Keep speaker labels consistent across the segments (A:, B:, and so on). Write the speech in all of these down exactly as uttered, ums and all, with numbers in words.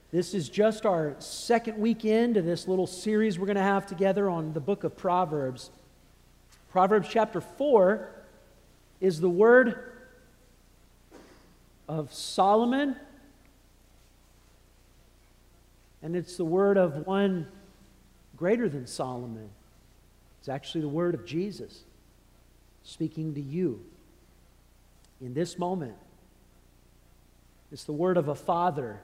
A: This is just our second weekend of this little series we're going to have together on the book of Proverbs. Proverbs chapter four is the word of Solomon, and it's the word of one greater than Solomon. It's actually the word of Jesus speaking to you in this moment. It's the word of a father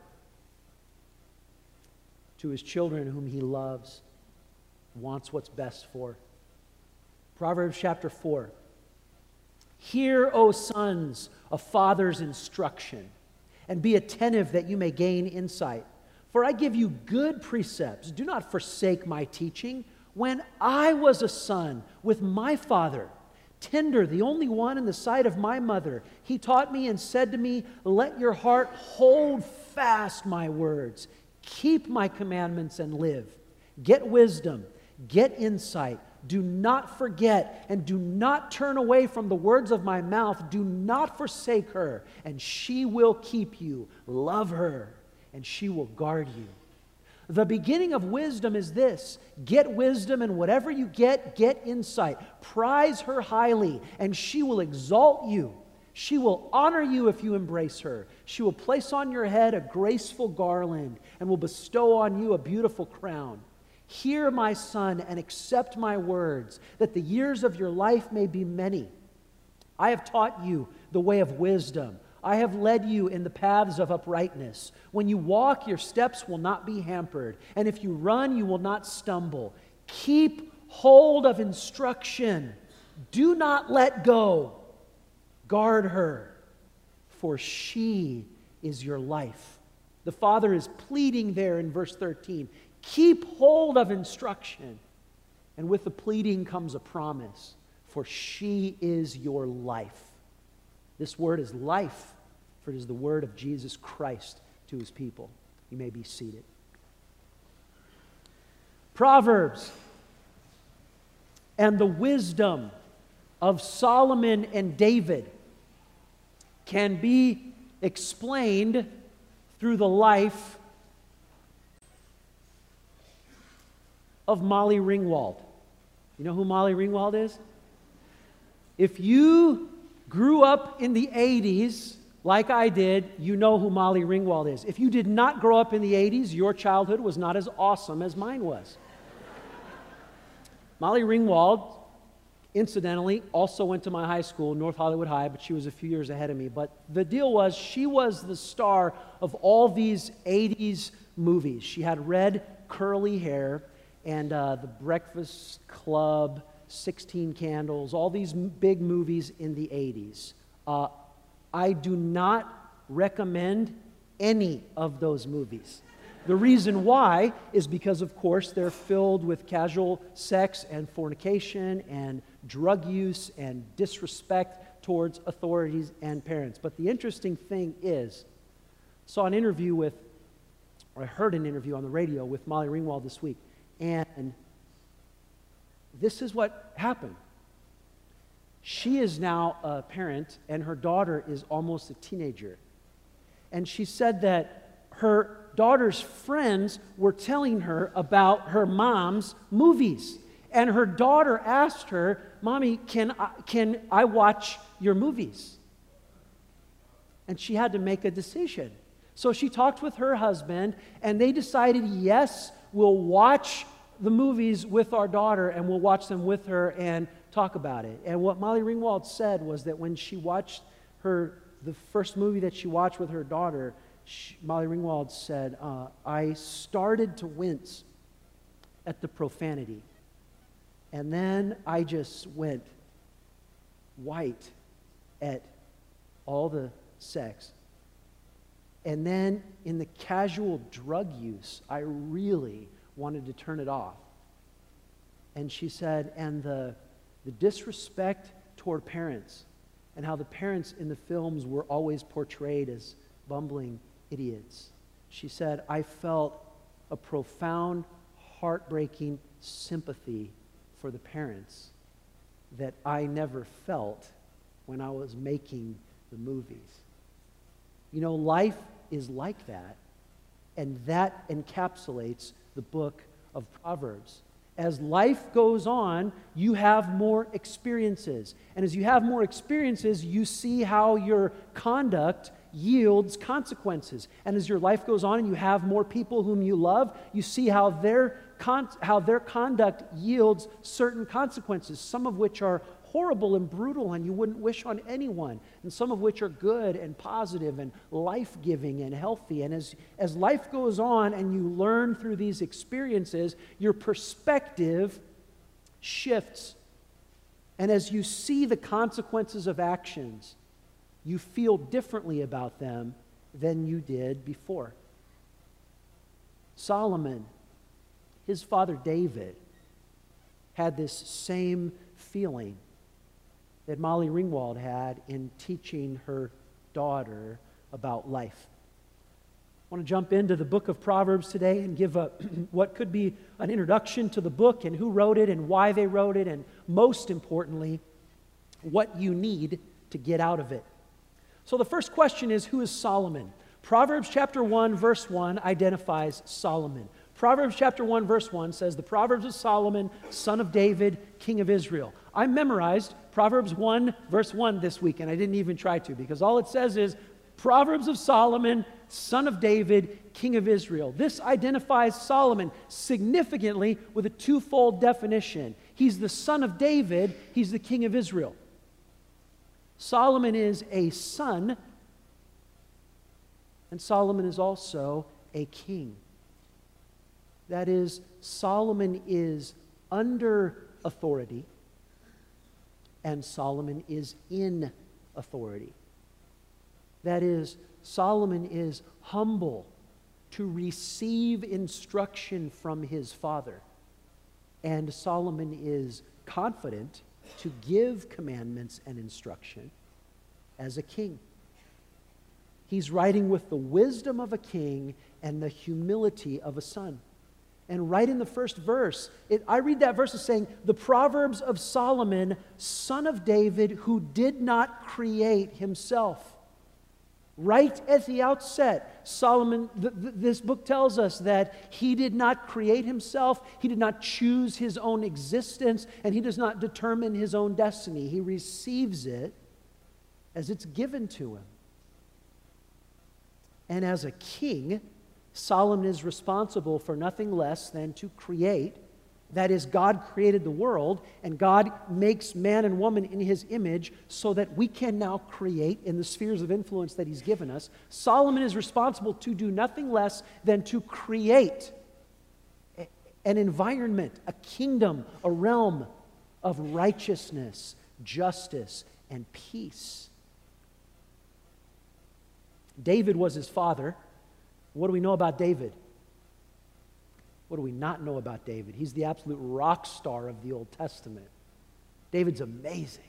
A: to his children whom he loves, wants what's best for. Proverbs chapter four. Hear, O sons, a father's instruction, and be attentive that you may gain insight. For I give you good precepts. Do not forsake my teaching. When I was a son with my father, tender, the only one in the sight of my mother, he taught me and said to me, let your heart hold fast my words. Keep my commandments and live. Get wisdom, get insight. Do not forget and do not turn away from the words of my mouth. Do not forsake her, and she will keep you. Love her, and she will guard you. The beginning of wisdom is this: get wisdom, and whatever you get, get insight. Prize her highly, and she will exalt you. She will honor you if you embrace her. She will place on your head a graceful garland and will bestow on you a beautiful crown. Hear, my son, and accept my words, that the years of your life may be many. I have taught you the way of wisdom. I have led you in the paths of uprightness. When you walk, your steps will not be hampered, and if you run, you will not stumble. Keep hold of instruction. Do not let go. Guard her, for she is your life. The Father is pleading there in verse thirteen. Keep hold of instruction. And with the pleading comes a promise, for she is your life. This word is life, for it is the word of Jesus Christ to his people. You may be seated. Proverbs and the wisdom of Solomon and David can be explained through the life of Molly Ringwald. You know who Molly Ringwald is? If you grew up in the eighties, like I did, you know who Molly Ringwald is. If you did not grow up in the eighties, your childhood was not as awesome as mine was. Molly Ringwald, incidentally, also went to my high school, North Hollywood High, but she was a few years ahead of me. But the deal was, she was the star of all these eighties movies. She had red, curly hair, and uh, The Breakfast Club, sixteen Candles, all these m- big movies in the eighties. Uh, I do not recommend any of those movies. The reason why is because, of course, they're filled with casual sex and fornication and drug use and disrespect towards authorities and parents. But the interesting thing is, I saw an interview with, or I heard an interview on the radio with Molly Ringwald this week, and this is what happened. She is now a parent, and her daughter is almost a teenager. And she said that her daughter's friends were telling her about her mom's movies. And her daughter asked her, Mommy, can I, can I watch your movies? And she had to make a decision. So she talked with her husband, and they decided, yes, we'll watch the movies with our daughter, and we'll watch them with her and talk about it. And what Molly Ringwald said was that when she watched her, the first movie that she watched with her daughter, she, Molly Ringwald said, uh, I started to wince at the profanity. And then I just went white at all the sex. And then in the casual drug use, I really wanted to turn it off. And she said, and the, the disrespect toward parents, and how the parents in the films were always portrayed as bumbling idiots. She said, I felt a profound, heartbreaking sympathy for the parents that I never felt when I was making the movies. You know, life is like that. And that encapsulates the book of Proverbs. As life goes on, you have more experiences. And as you have more experiences, you see how your conduct yields consequences. And as your life goes on and you have more people whom you love, you see how their, con- how their conduct yields certain consequences, some of which are horrible and brutal and you wouldn't wish on anyone, and some of which are good and positive and life-giving and healthy. And as, as life goes on and you learn through these experiences, your perspective shifts. And as you see the consequences of actions, you feel differently about them than you did before. Solomon, his father David, had this same feeling that Molly Ringwald had in teaching her daughter about life. I want to jump into the book of Proverbs today and give a, what could be an introduction to the book and who wrote it and why they wrote it, and most importantly, what you need to get out of it. So the first question is, who is Solomon? Proverbs chapter one, verse one identifies Solomon. Proverbs chapter one, verse one says, the Proverbs of Solomon, son of David, king of Israel. I memorized Proverbs one, verse one this week, and I didn't even try to, because all it says is, Proverbs of Solomon, son of David, king of Israel. This identifies Solomon significantly with a twofold definition. He's the son of David, he's the king of Israel. Solomon is a son, and Solomon is also a king. That is, Solomon is under authority, and Solomon is in authority. That is, Solomon is humble to receive instruction from his father, and Solomon is confident to give commandments and instruction as a king. He's writing with the wisdom of a king and the humility of a son. And right in the first verse, it, I read that verse as saying, the Proverbs of Solomon, son of David, who did not create himself. Right at the outset, Solomon, th- th- this book tells us that he did not create himself, he did not choose his own existence, and he does not determine his own destiny. He receives it as it's given to him. And as a king, Solomon is responsible for nothing less than to create. That is, God created the world, and God makes man and woman in his image so that we can now create in the spheres of influence that he's given us. Solomon is responsible to do nothing less than to create an environment, a kingdom, a realm of righteousness, justice, and peace. David was his father. What do we know about David? What do we not know about David? He's the absolute rock star of the Old Testament. David's amazing.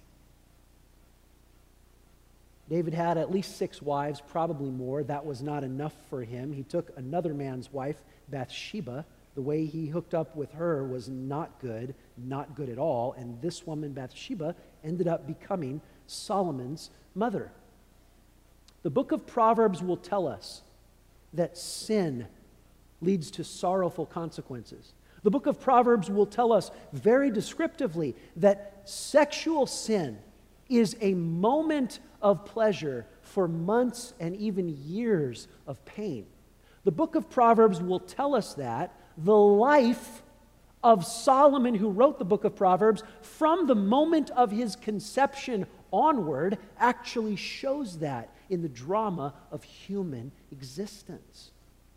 A: David had at least six wives, probably more. That was not enough for him. He took another man's wife, Bathsheba. The way he hooked up with her was not good, not good at all. And this woman, Bathsheba, ended up becoming Solomon's mother. The book of Proverbs will tell us that sin leads to sorrowful consequences. The book of Proverbs will tell us very descriptively that sexual sin is a moment of pleasure for months and even years of pain. The book of Proverbs will tell us that the life of Solomon, who wrote the book of Proverbs, from the moment of his conception onward, actually shows that in the drama of human existence.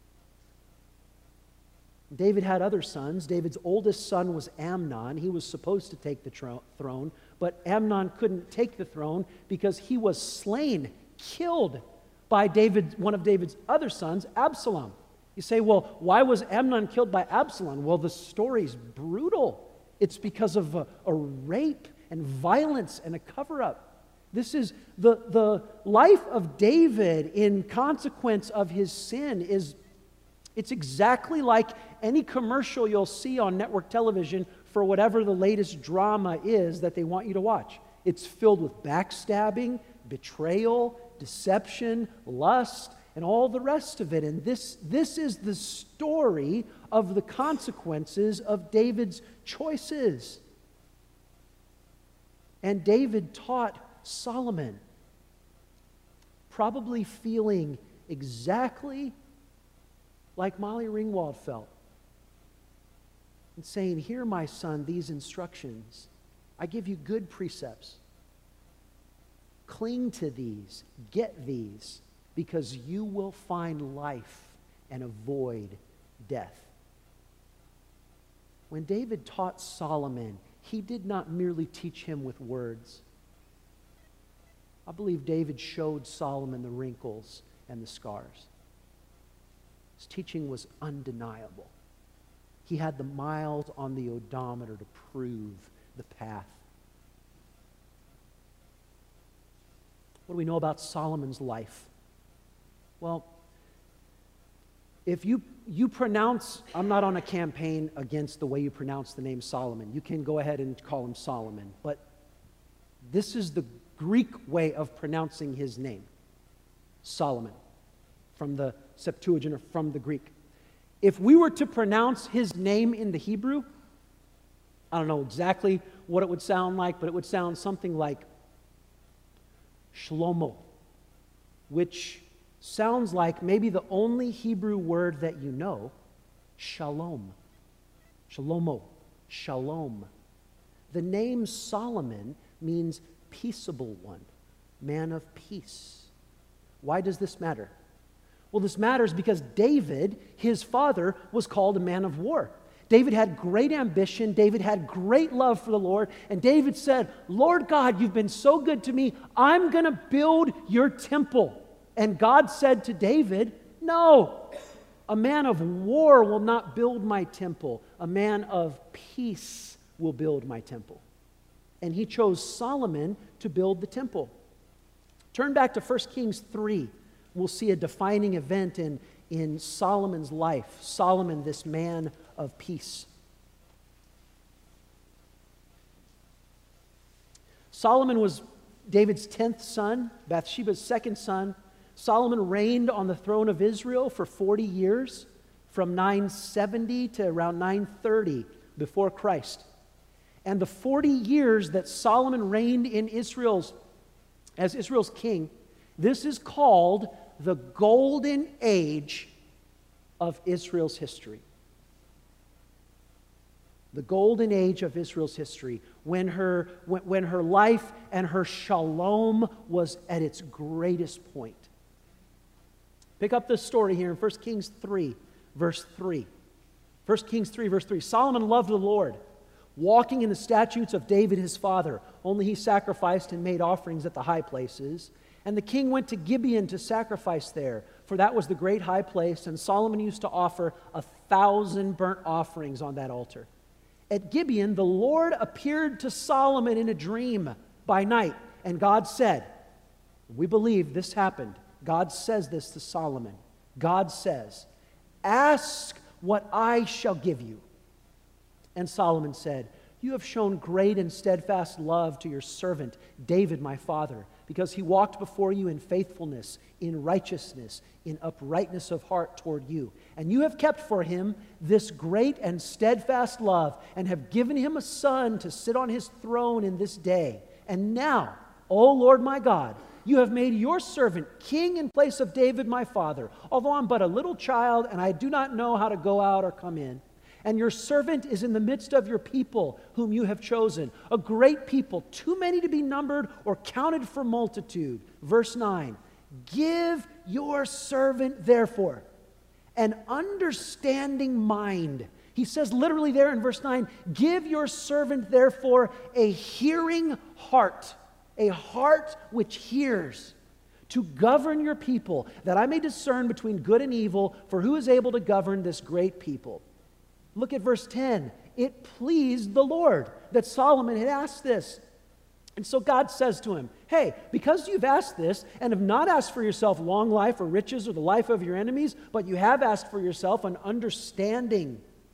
A: David had other sons. David's oldest son was Amnon. He was supposed to take the tro- throne, but Amnon couldn't take the throne because he was slain, killed by David, one of David's other sons, Absalom. You say, well, why was Amnon killed by Absalom? Well, the story's brutal. It's because of a, a rape and violence and a cover-up. This is the, the life of David in consequence of his sin is, it's exactly like any commercial you'll see on network television for whatever the latest drama is that they want you to watch. It's filled with backstabbing, betrayal, deception, lust, and all the rest of it. And this, this is the story of the consequences of David's choices. And David taught Solomon, probably feeling exactly like Molly Ringwald felt, and saying, "Here, my son, these instructions. I give you good precepts. Cling to these, get these, because you will find life and avoid death." When David taught Solomon, he did not merely teach him with words. I believe David showed Solomon the wrinkles and the scars. His teaching was undeniable. He had the miles on the odometer to prove the path. What do we know about Solomon's life? Well, if you, you pronounce, I'm not on a campaign against the way you pronounce the name Solomon. You can go ahead and call him Solomon, but this is the Greek way of pronouncing his name, Solomon, from the Septuagint or from the Greek. If we were to pronounce his name in the Hebrew, I don't know exactly what it would sound like, but it would sound something like Shlomo, which sounds like maybe the only Hebrew word that you know, shalom. Shalomo, shalom. The name Solomon means peaceable one, man of peace. Why does this matter? Well, this matters because David, his father, was called a man of war. David had great ambition. David had great love for the Lord. And David said, "Lord God, you've been so good to me. I'm going to build your temple." And God said to David, "No, a man of war will not build my temple. A man of peace will build my temple." And he chose Solomon to build the temple. Turn back to First Kings three. We'll see a defining event in, in Solomon's life. Solomon, this man of peace. Solomon was David's tenth son, Bathsheba's second son. Solomon reigned on the throne of Israel for forty years, from nine seventy to around nine thirty before Christ. And the forty years that Solomon reigned in Israel's, as Israel's king, this is called the golden age of Israel's history. The golden age of Israel's history, when her, when, when her life and her shalom was at its greatest point. Pick up this story here in First Kings three, verse three. First Kings three, verse three. Solomon loved the Lord, walking in the statutes of David his father. Only he sacrificed and made offerings at the high places. And the king went to Gibeon to sacrifice there, for that was the great high place, and Solomon used to offer a thousand burnt offerings on that altar. At Gibeon, the Lord appeared to Solomon in a dream by night, and God said, we believe this happened. God says this to Solomon. God says, "Ask what I shall give you." And Solomon said, "You have shown great and steadfast love to your servant, David my father, because he walked before you in faithfulness, in righteousness, in uprightness of heart toward you. And you have kept for him this great and steadfast love, and have given him a son to sit on his throne in this day. And now, O Lord my God, you have made your servant king in place of David my father, although I'm but a little child, and I do not know how to go out or come in. And your servant is in the midst of your people, whom you have chosen, a great people, too many to be numbered or counted for multitude." Verse nine, "Give your servant, therefore, an understanding mind." He says literally there in verse nine, "Give your servant, therefore, a hearing heart, a heart which hears, to govern your people, that I may discern between good and evil, for who is able to govern this great people?" Look at verse ten. It pleased the Lord that Solomon had asked this. And so God says to him, "Hey, because you've asked this and have not asked for yourself long life or riches or the life of your enemies, but you have asked for yourself an understanding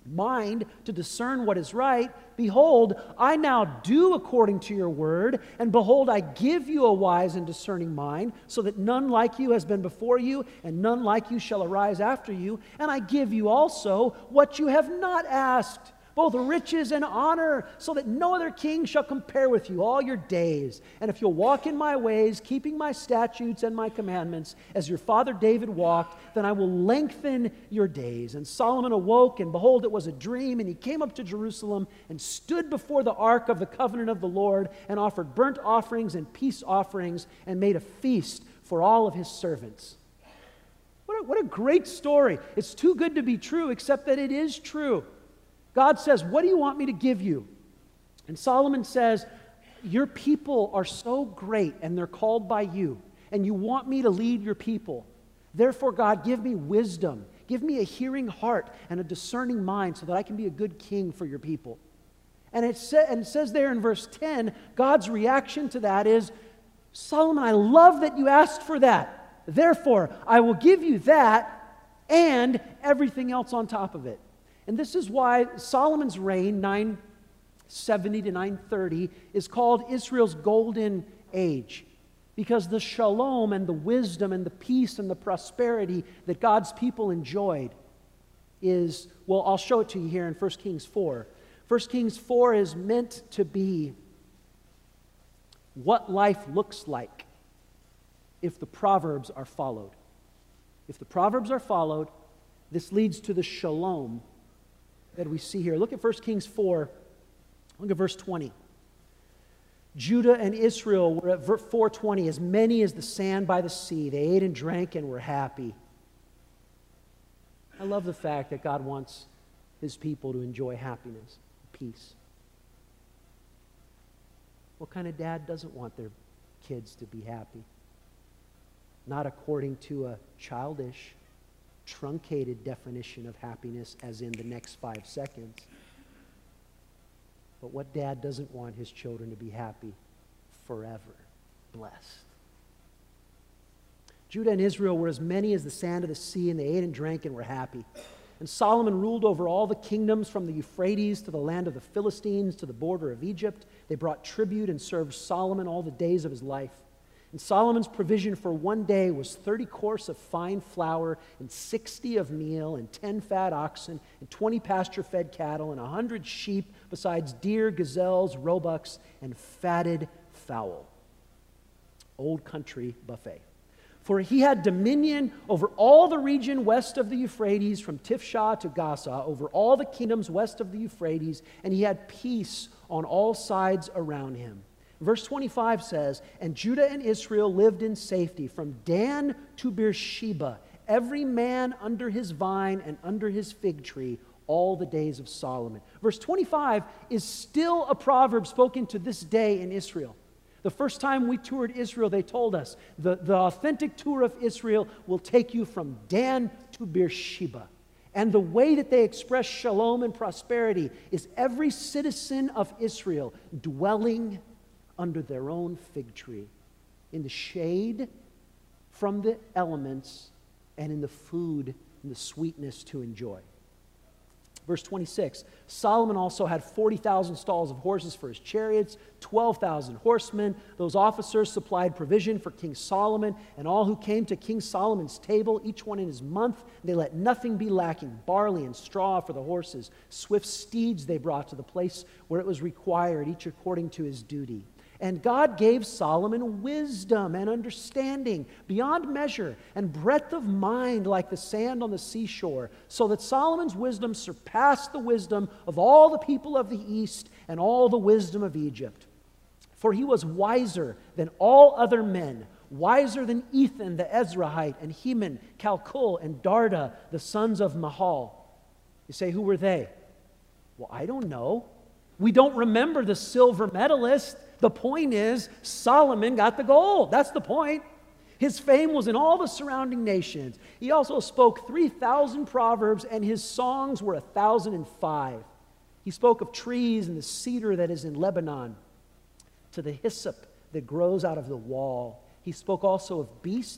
A: mind to discern what is right. Behold, I now do according to your word, and behold, I give you a wise and discerning mind, so that none like you has been before you, and none like you shall arise after you. And I give you also what you have not asked, both riches and honor, so that no other king shall compare with you all your days. And if you'll walk in my ways, keeping my statutes and my commandments, as your father David walked, then I will lengthen your days. And Solomon awoke, and behold, it was a dream, and he came up to Jerusalem and stood before the ark of the covenant of the Lord, and offered burnt offerings and peace offerings, and made a feast for all of his servants. What a, what a great story. It's too good to be true, except that it is true. God says, what do you want me to give you? And Solomon says, your people are so great and they're called by you, and you want me to lead your people. Therefore, God, give me wisdom. Give me a hearing heart and a discerning mind so that I can be a good king for your people. And it, sa- and it says there in verse ten, God's reaction to that is, Solomon, I love that you asked for that. Therefore, I will give you that and everything else on top of it. And this is why Solomon's reign, nine seventy to nine thirty, is called Israel's golden age. Because the shalom and the wisdom and the peace and the prosperity that God's people enjoyed is, well, I'll show it to you here in First Kings four. First Kings four is meant to be what life looks like if the Proverbs are followed. If the Proverbs are followed, this leads to the shalom that we see here. Look at First Kings four. Look at verse twenty. Judah and Israel were at four twenty, as many as the sand by the sea. They ate and drank and were happy. I love the fact that God wants his people to enjoy happiness, peace. What kind of dad doesn't want their kids to be happy? Not according to a childish, truncated definition of happiness as in the next five seconds. But what dad doesn't want his children to be happy forever, blessed? Judah and Israel were as many as the sand of the sea, and they ate and drank and were happy. And Solomon ruled over all the kingdoms from the Euphrates to the land of the Philistines to the border of Egypt. They brought tribute and served Solomon all the days of his life. And Solomon's provision for one day was thirty cors of fine flour, and sixty of meal, and ten fat oxen, and twenty pasture-fed cattle, and a hundred sheep, besides deer, gazelles, roebucks, and fatted fowl. Old country buffet. For he had dominion over all the region west of the Euphrates, from Tifshah to Gaza, over all the kingdoms west of the Euphrates, and he had peace on all sides around him. Verse twenty-five says, and Judah and Israel lived in safety from Dan to Beersheba, every man under his vine and under his fig tree, all the days of Solomon. Verse twenty-five is still a proverb spoken to this day in Israel. The first time we toured Israel, they told us, the, the authentic tour of Israel will take you from Dan to Beersheba. And the way that they express shalom and prosperity is every citizen of Israel dwelling under their own fig tree, in the shade from the elements, and in the food and the sweetness to enjoy. Verse twenty-six, Solomon also had forty thousand stalls of horses for his chariots, twelve thousand horsemen. Those officers supplied provision for King Solomon, and all who came to King Solomon's table, each one in his month. They let nothing be lacking, barley and straw for the horses. Swift steeds they brought to the place where it was required, each according to his duty. And God gave Solomon wisdom and understanding beyond measure, and breadth of mind like the sand on the seashore, so that Solomon's wisdom surpassed the wisdom of all the people of the east and all the wisdom of Egypt. For he was wiser than all other men, wiser than Ethan the Ezrahite, and Heman, Calcul, and Darda, the sons of Mahal. You say, who were they? Well, I don't know. We don't remember the silver medalist. The point is, Solomon got the gold. That's the point. His fame was in all the surrounding nations. He also spoke three thousand proverbs, and his songs were one thousand five. He spoke of trees and the cedar that is in Lebanon, to the hyssop that grows out of the wall. He spoke also of beasts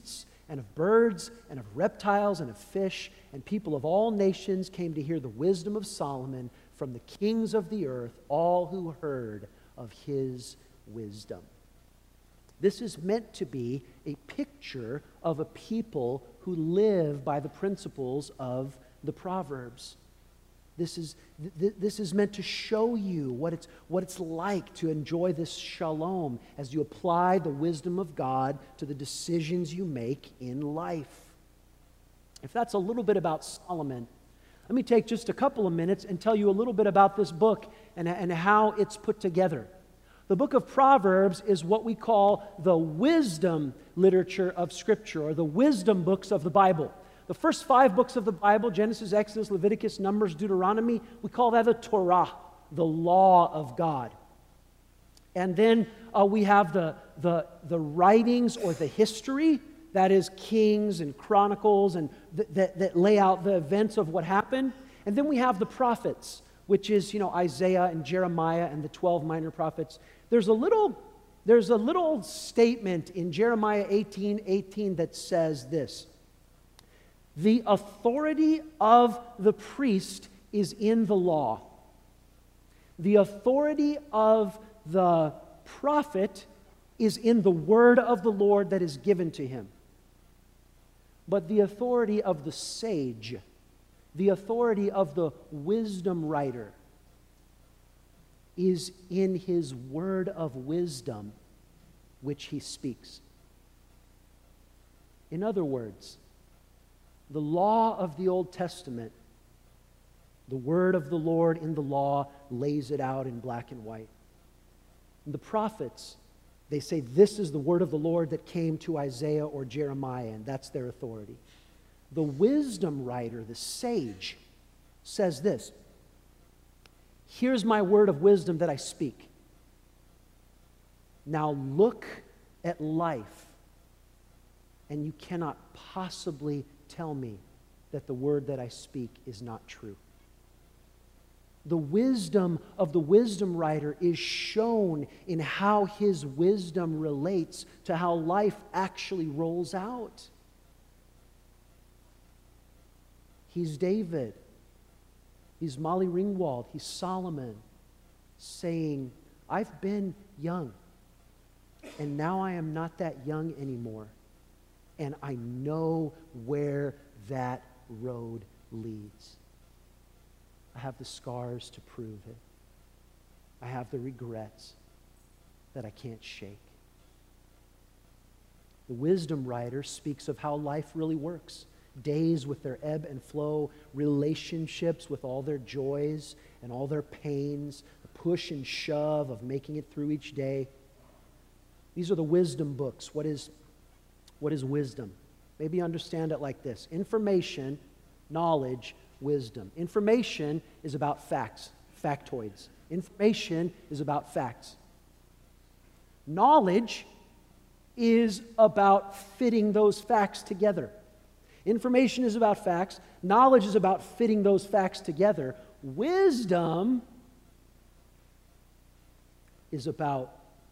A: and of birds, and of reptiles, and of fish, and people of all nations came to hear the wisdom of Solomon from the kings of the earth, all who heard of his wisdom. This is meant to be a picture of a people who live by the principles of the Proverbs. This is, th- this is meant to show you what it's, what it's like to enjoy this shalom as you apply the wisdom of God to the decisions you make in life. If that's a little bit about Solomon, let me take just a couple of minutes and tell you a little bit about this book and, and how it's put together. The book of Proverbs is what we call the wisdom literature of Scripture, or the wisdom books of the Bible. The first five books of the Bible, Genesis, Exodus, Leviticus, Numbers, Deuteronomy, we call that the Torah, the law of God. And then uh, we have the, the, the writings or the history, that is Kings and Chronicles, and th- that, that lay out the events of what happened. And then we have the prophets, which is, you know, Isaiah and Jeremiah and the twelve minor prophets. There's a little, there's a little statement in Jeremiah eighteen eighteen that says this: the authority of the priest is in the law. The authority of the prophet is in the word of the Lord that is given to him. But the authority of the sage, the authority of the wisdom writer, is in his word of wisdom which he speaks. In other words, the law of the Old Testament, the word of the Lord in the law lays it out in black and white. And the prophets, they say this is the word of the Lord that came to Isaiah or Jeremiah, and that's their authority. The wisdom writer, the sage, says this: here's my word of wisdom that I speak. Now look at life, and you cannot possibly tell me that the word that I speak is not true. The wisdom of the wisdom writer is shown in how his wisdom relates to how life actually rolls out. He's David. He's Molly Ringwald. He's Solomon, saying, I've been young, and now I am not that young anymore, and I know where that road leads. I have the scars to prove it. I have the regrets that I can't shake. The wisdom writer speaks of how life really works. Days with their ebb and flow, relationships with all their joys and all their pains, the push and shove of making it through each day. These are the wisdom books. What is, what is wisdom? Maybe understand it like this: information, knowledge, wisdom. Information is about facts, factoids. Information is about facts. Knowledge is about fitting those facts together. Information is about facts. Knowledge is about fitting those facts together. Wisdom is about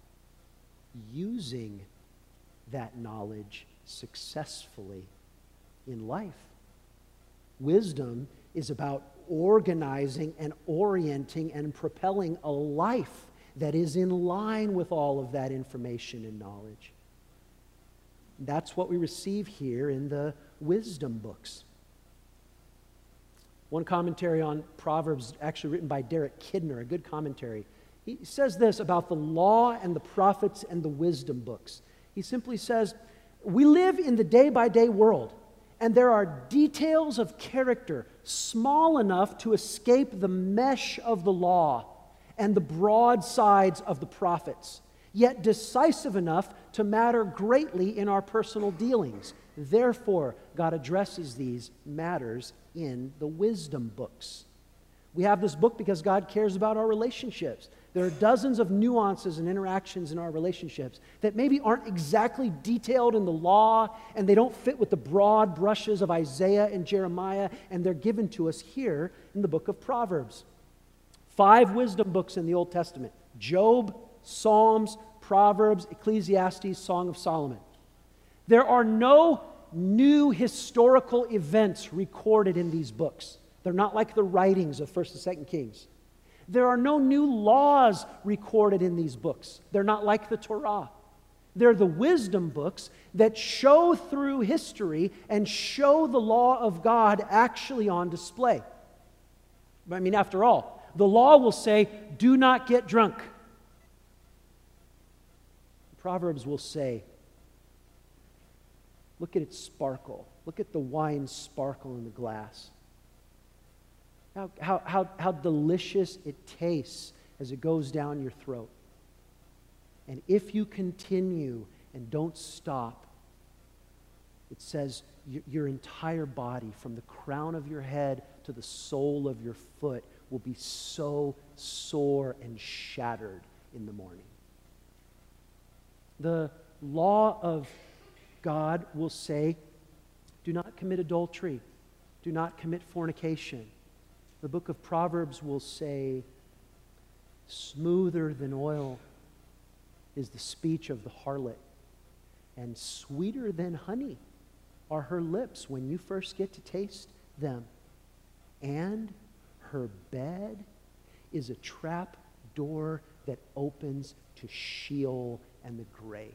A: using that knowledge successfully in life. Wisdom is about organizing and orienting and propelling a life that is in line with all of that information and knowledge. That's what we receive here in the wisdom books. One commentary on Proverbs, actually written by Derek Kidner, a good commentary. He says this about the law and the prophets and the wisdom books. He simply says, we live in the day-by-day world, and there are details of character small enough to escape the mesh of the law and the broad sides of the prophets, yet decisive enough to matter greatly in our personal dealings. Therefore, God addresses these matters in the wisdom books. We have this book because God cares about our relationships. There are dozens of nuances and interactions in our relationships that maybe aren't exactly detailed in the law, and they don't fit with the broad brushes of Isaiah and Jeremiah, and they're given to us here in the book of Proverbs. Five wisdom books in the Old Testament: Job, Psalms, Proverbs, Ecclesiastes, Song of Solomon. There are no new historical events recorded in these books. They're not like the writings of First and Second Kings. There are no new laws recorded in these books. They're not like the Torah. They're the wisdom books that show through history and show the law of God actually on display. I mean, after all, the law will say, do not get drunk. Proverbs will say, look at it sparkle. Look at the wine sparkle in the glass. How, how, how, how delicious it tastes as it goes down your throat. And if you continue and don't stop, it says your, your entire body, from the crown of your head to the sole of your foot, will be so sore and shattered in the morning. The law of God will say, do not commit adultery, do not commit fornication. The book of Proverbs will say, smoother than oil is the speech of the harlot, and sweeter than honey are her lips when you first get to taste them. And her bed is a trap door that opens to Sheol and the grave.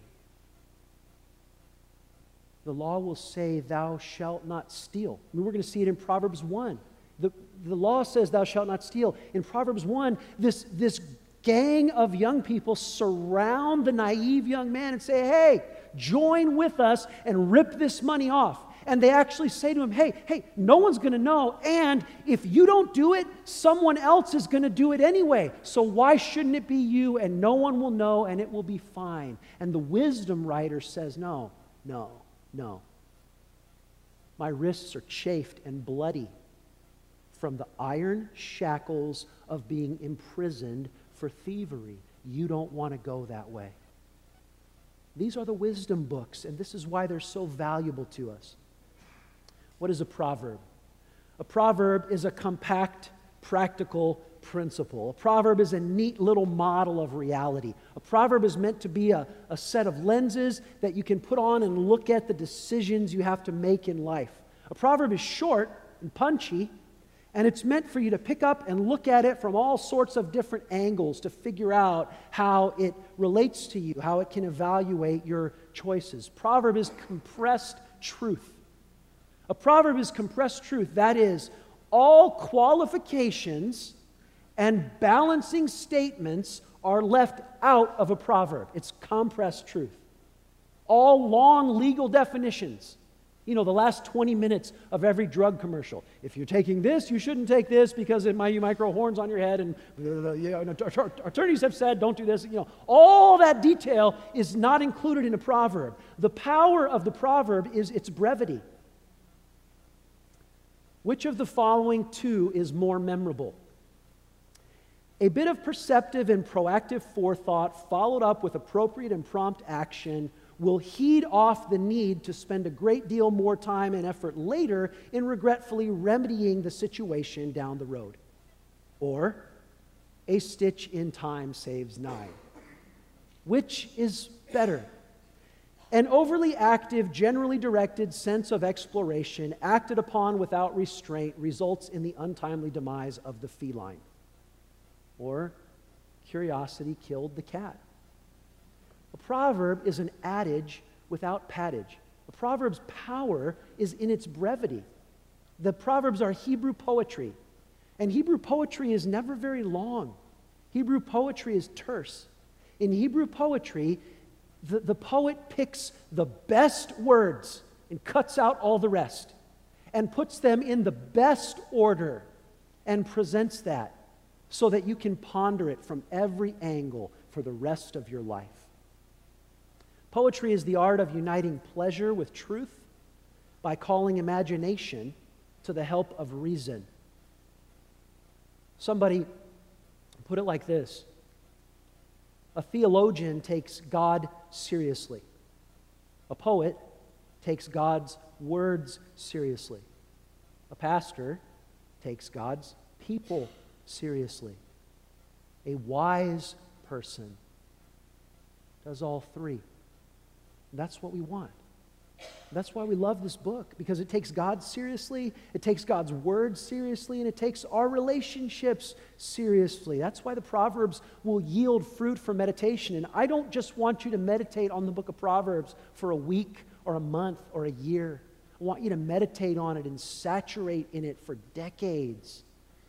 A: The law will say, thou shalt not steal. I mean, we're going to see it in Proverbs one. The, the law says, thou shalt not steal. In Proverbs one, this, this gang of young people surround the naive young man and say, hey, join with us and rip this money off. And they actually say to him, hey, hey, no one's going to know. And if you don't do it, someone else is going to do it anyway. So why shouldn't it be you? And no one will know, and it will be fine. And the wisdom writer says, no, no, no. My wrists are chafed and bloody from the iron shackles of being imprisoned for thievery. You don't want to go that way. These are the wisdom books, and this is why they're so valuable to us. What is a proverb? A proverb is a compact, practical principle. A proverb is a neat little model of reality. A proverb is meant to be a, a set of lenses that you can put on and look at the decisions you have to make in life. A proverb is short and punchy, and it's meant for you to pick up and look at it from all sorts of different angles to figure out how it relates to you, how it can evaluate your choices. Proverb is compressed truth. A proverb is compressed truth. That is, all qualifications and balancing statements are left out of a proverb. It's compressed truth. All long legal definitions. You know, the last twenty minutes of every drug commercial. If you're taking this, you shouldn't take this because it might, you might grow horns on your head, and uh, you know, attorneys have said don't do this. You know, all that detail is not included in a proverb. The power of the proverb is its brevity. Which of the following two is more memorable? A bit of perceptive and proactive forethought followed up with appropriate and prompt action will heed off the need to spend a great deal more time and effort later in regretfully remedying the situation down the road. Or, a stitch in time saves nine. Which is better? An overly active, generally directed sense of exploration acted upon without restraint results in the untimely demise of the feline. Or, curiosity killed the cat. A proverb is an adage without pattage. A proverb's power is in its brevity. The proverbs are Hebrew poetry, and Hebrew poetry is never very long. Hebrew poetry is terse. In Hebrew poetry, the, the poet picks the best words and cuts out all the rest and puts them in the best order and presents that so that you can ponder it from every angle for the rest of your life. Poetry is the art of uniting pleasure with truth by calling imagination to the help of reason. Somebody put it like this: a theologian takes God seriously. A poet takes God's words seriously. A pastor takes God's people seriously. A wise person does all three. That's what we want. That's why we love this book, because it takes God seriously, it takes God's word seriously, and it takes our relationships seriously. That's why the Proverbs will yield fruit for meditation. And I don't just want you to meditate on the book of Proverbs for a week or a month or a year. I want you to meditate on it and saturate in it for decades.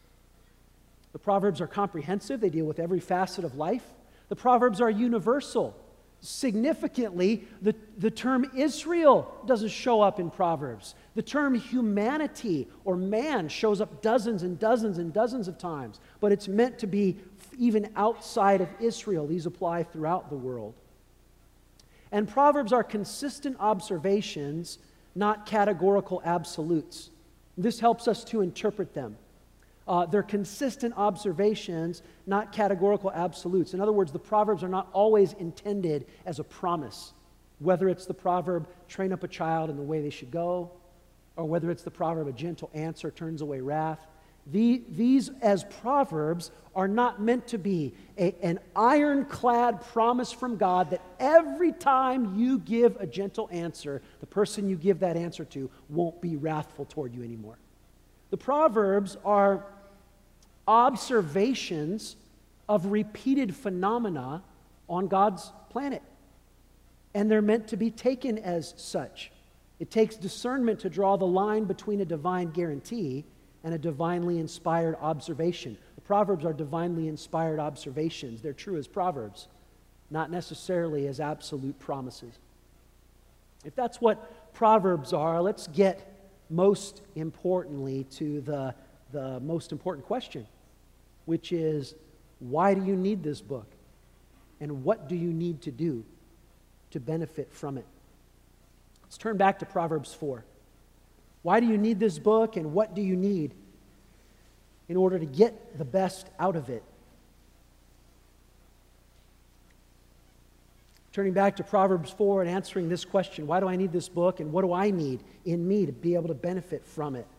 A: The Proverbs are comprehensive. They deal with every facet of life. The Proverbs are universal. Significantly, the, the term Israel doesn't show up in Proverbs. The term humanity or man shows up dozens and dozens and dozens of times, but it's meant to be even outside of Israel. These apply throughout the world. And Proverbs are consistent observations, not categorical absolutes. This helps us to interpret them. Uh, they're consistent observations, not categorical absolutes. In other words, the Proverbs are not always intended as a promise, whether it's the proverb, train up a child in the way they should go, or whether it's the proverb, a gentle answer turns away wrath. The, these, as proverbs, are not meant to be a, an ironclad promise from God that every time you give a gentle answer, the person you give that answer to won't be wrathful toward you anymore. The Proverbs are observations of repeated phenomena on God's planet. And they're meant to be taken as such. It takes discernment to draw the line between a divine guarantee and a divinely inspired observation. The Proverbs are divinely inspired observations. They're true as proverbs, not necessarily as absolute promises. If that's what Proverbs are, let's get most importantly to the, the most important question, which is, why do you need this book? And what do you need to do to benefit from it? Let's turn back to Proverbs four. Why do you need this book, and what do you need in order to get the best out of it? Turning back to Proverbs four and answering this question, why do I need this book, and what do I need in me to be able to benefit from it?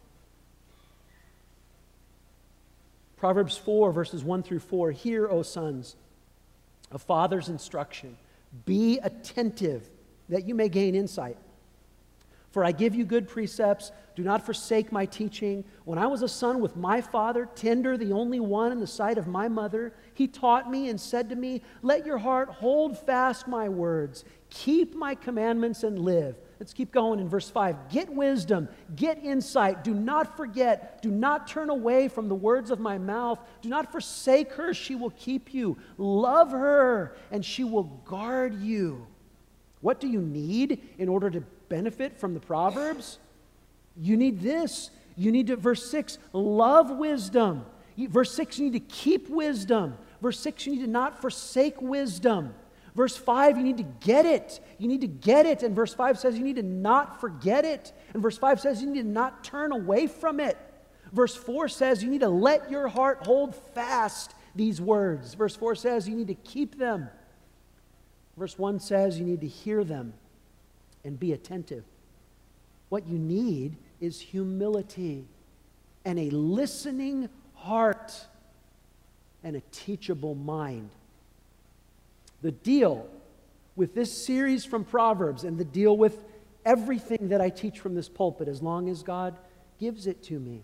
A: Proverbs four, verses one through four, hear, O sons, a father's instruction. Be attentive that you may gain insight. For I give you good precepts. Do not forsake my teaching. When I was a son with my father, tender, the only one in the sight of my mother, he taught me and said to me, let your heart hold fast my words. Keep my commandments and live. Let's keep going in verse five. Get wisdom, get insight. Do not forget. Do not turn away from the words of my mouth. Do not forsake her. She will keep you. Love her, and she will guard you. What do you need in order to benefit from the Proverbs? You need this. You need to, verse six, love wisdom. Verse six, you need to keep wisdom. Verse six, you need to not forsake wisdom. Verse five, you need to get it. You need to get it. And verse five says you need to not forget it. And verse five says you need to not turn away from it. Verse four says you need to let your heart hold fast these words. Verse four says you need to keep them. Verse one says you need to hear them and be attentive. What you need is humility and a listening heart and a teachable mind. The deal with this series from Proverbs and the deal with everything that I teach from this pulpit, as long as God gives it to me,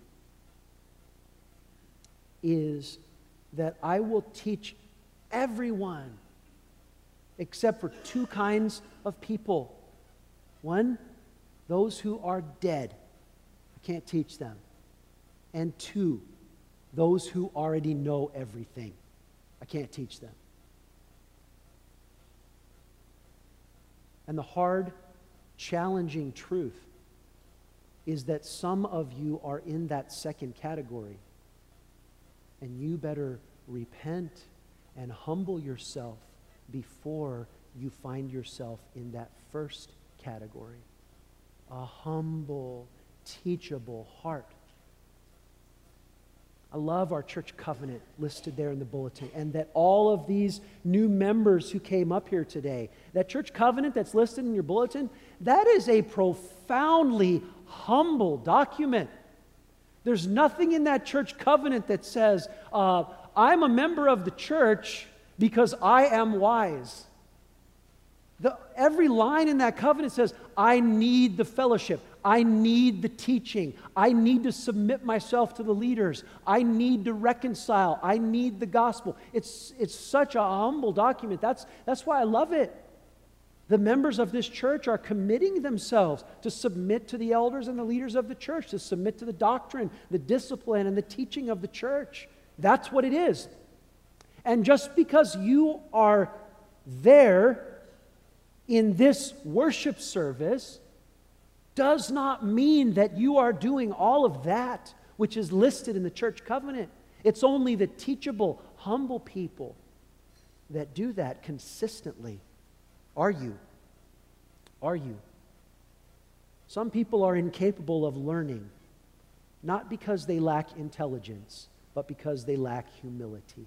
A: is that I will teach everyone except for two kinds of people. One, those who are dead. I can't teach them. And two, those who already know everything. I can't teach them. And the hard, challenging truth is that some of you are in that second category. And you better repent and humble yourself before you find yourself in that first category. A humble, teachable heart. I love our church covenant listed there in the bulletin, and that all of these new members who came up here today, that church covenant that's listed in your bulletin, that is a profoundly humble document. There's nothing in that church covenant that says, uh, I'm a member of the church because I am wise. The, every line in that covenant says, I need the fellowship. I need the teaching. I need to submit myself to the leaders. I need to reconcile. I need the gospel. It's, it's such a humble document. That's, that's why I love it. The members of this church are committing themselves to submit to the elders and the leaders of the church, to submit to the doctrine, the discipline, and the teaching of the church. That's what it is. And just because you are there in this worship service does not mean that you are doing all of that which is listed in the church covenant. It's only the teachable, humble people that do that consistently. Are you? Are you? Some people are incapable of learning, not because they lack intelligence, but because they lack humility.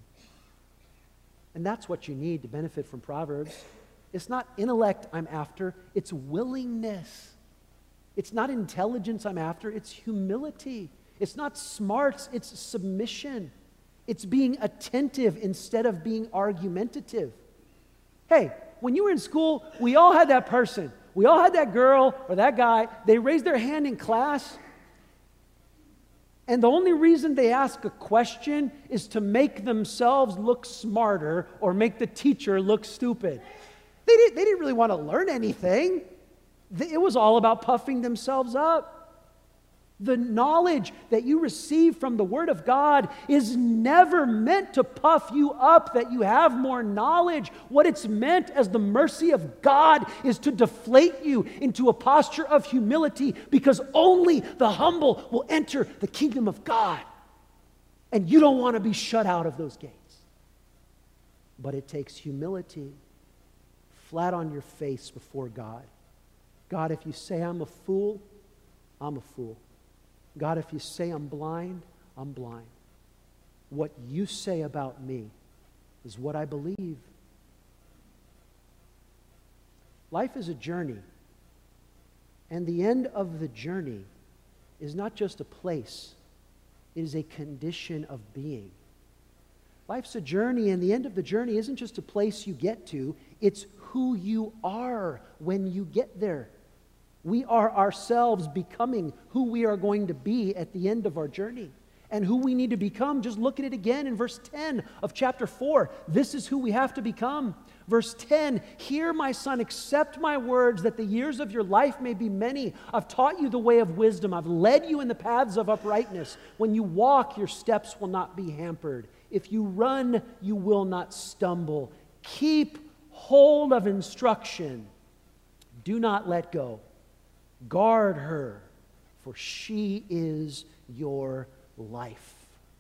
A: And that's what you need to benefit from Proverbs. It's not intellect I'm after, it's willingness. It's not intelligence I'm after, it's humility. It's not smarts, it's submission. It's being attentive instead of being argumentative. Hey, when you were in school, we all had that person. We all had that girl or that guy. They raised their hand in class. And the only reason they ask a question is to make themselves look smarter or make the teacher look stupid. They didn't, they didn't really want to learn anything. It was all about puffing themselves up. The knowledge that you receive from the Word of God is never meant to puff you up that you have more knowledge. What it's meant as the mercy of God is to deflate you into a posture of humility, because only the humble will enter the kingdom of God. And you don't want to be shut out of those gates. But it takes humility, flat on your face before God. God, if you say I'm a fool, I'm a fool. God, if you say I'm blind, I'm blind. What you say about me is what I believe. Life is a journey. And the end of the journey is not just a place, it is a condition of being. Life's a journey, and the end of the journey isn't just a place you get to, it's who you are when you get there. We are ourselves becoming who we are going to be at the end of our journey. And who we need to become, just look at it again in verse ten of chapter four. This is who we have to become. Verse ten, hear my son, accept my words, that the years of your life may be many. I've taught you the way of wisdom. I've led you in the paths of uprightness. When you walk, your steps will not be hampered. If you run, you will not stumble. Keep hold of instruction. Do not let go. Guard her, for she is your life.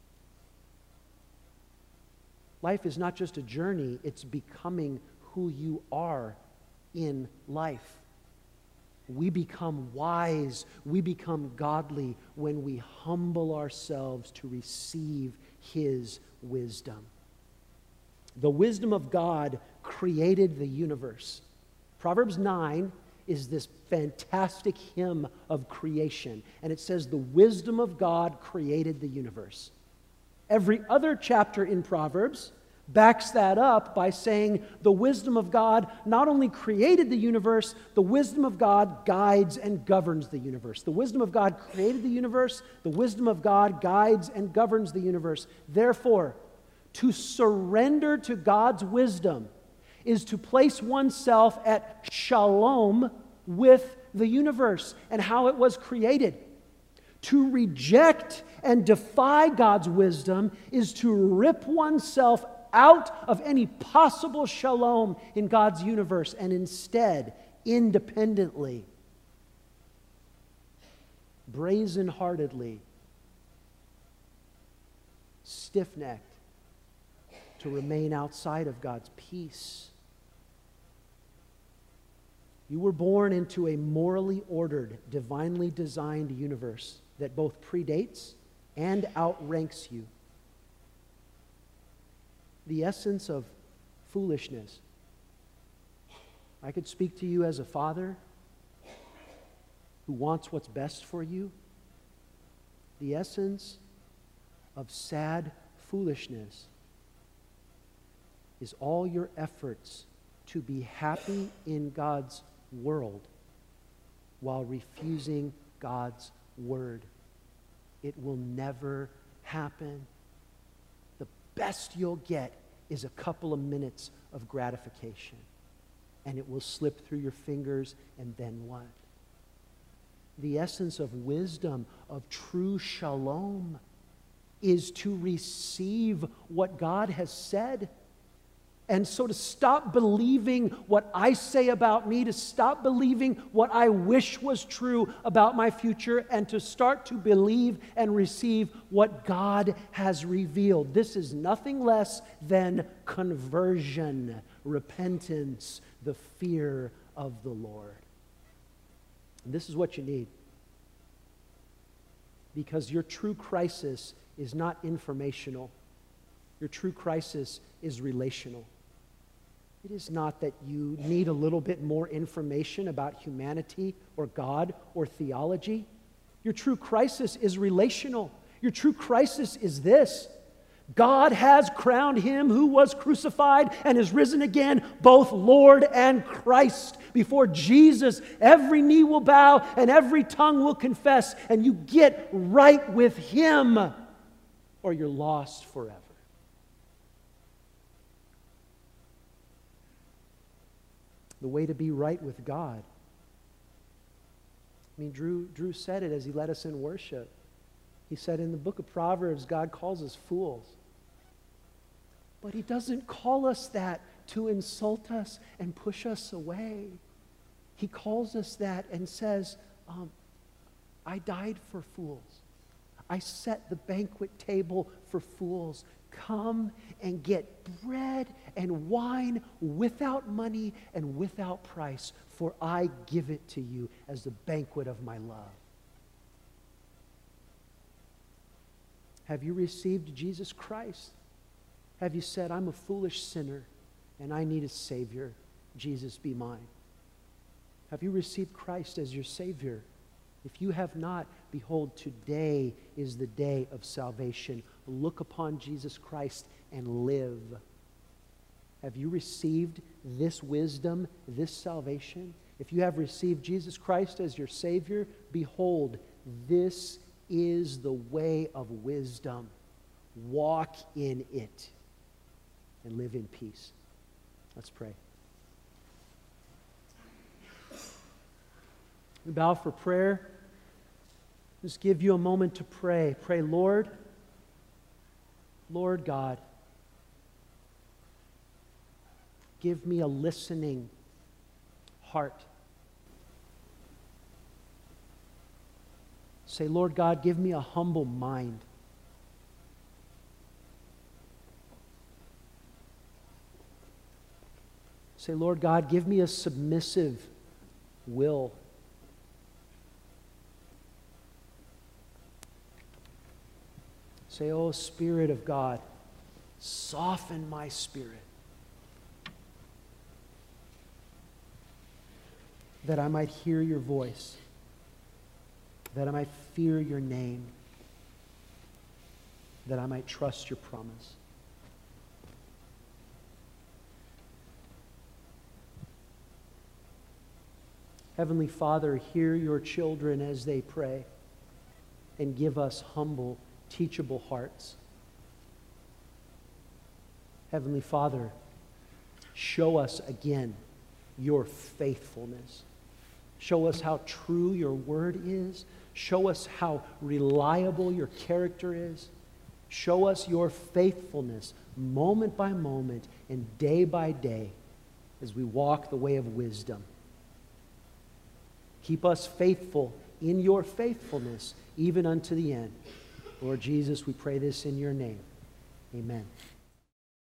A: Life is not just a journey, it's becoming who you are in life. We become wise, we become godly when we humble ourselves to receive His wisdom. The wisdom of God created the universe. Proverbs nine is this fantastic hymn of creation. And it says the wisdom of God created the universe. Every other chapter in Proverbs backs that up by saying the wisdom of God not only created the universe, the wisdom of God guides and governs the universe. The wisdom of God created the universe, the wisdom of God guides and governs the universe. Therefore, to surrender to God's wisdom is to place oneself at shalom with the universe and how it was created. To reject and defy God's wisdom is to rip oneself out of any possible shalom in God's universe and instead, independently, brazen-heartedly, stiff-necked, to remain outside of God's peace. You were born into a morally ordered, divinely designed universe that both predates and outranks you. The essence of foolishness. I could speak to you as a father who wants what's best for you. The essence of sad foolishness is all your efforts to be happy in God's world while refusing God's word. It will never happen. The best you'll get is a couple of minutes of gratification, and it will slip through your fingers, and then what? The essence of wisdom, of true shalom, is to receive what God has said. And so to stop believing what I say about me, to stop believing what I wish was true about my future, and to start to believe and receive what God has revealed. This is nothing less than conversion, repentance, the fear of the Lord. And this is what you need. Because your true crisis is not informational. Your true crisis is relational. It is not that you need a little bit more information about humanity or God or theology. Your true crisis is relational. Your true crisis is this: God has crowned him who was crucified and is risen again, both Lord and Christ. Before Jesus, every knee will bow and every tongue will confess, and you get right with him, or you're lost forever. The way to be right with God. I mean, Drew, Drew said it as he led us in worship. He said in the book of Proverbs, God calls us fools. But he doesn't call us that to insult us and push us away. He calls us that and says, um, I died for fools. I set the banquet table for fools. Come and get bread and wine without money and without price, for I give it to you as the banquet of my love. Have you received Jesus Christ? Have you said, I'm a foolish sinner and I need a Savior? Jesus, be mine. Have you received Christ as your Savior? If you have not, behold, today is the day of salvation. Look upon Jesus Christ and live. Have you received this wisdom, this salvation? If you have received Jesus Christ as your Savior, behold, this is the way of wisdom. Walk in it and live in peace. Let's pray. We bow for prayer. Just give you a moment to pray. Pray, Lord, Lord God, give me a listening heart. Say, Lord God, give me a humble mind. Say, Lord God, give me a submissive will. Say, oh, Spirit of God, soften my spirit, that I might hear your voice, that I might fear your name, that I might trust your promise. Heavenly Father, hear your children as they pray, and give us humble, teachable hearts. Heavenly Father, show us again your faithfulness. Show us how true your word is. Show us how reliable your character is. Show us your faithfulness moment by moment and day by day as we walk the way of wisdom. Keep us faithful in your faithfulness even unto the end. Lord Jesus, we pray this in your name. Amen.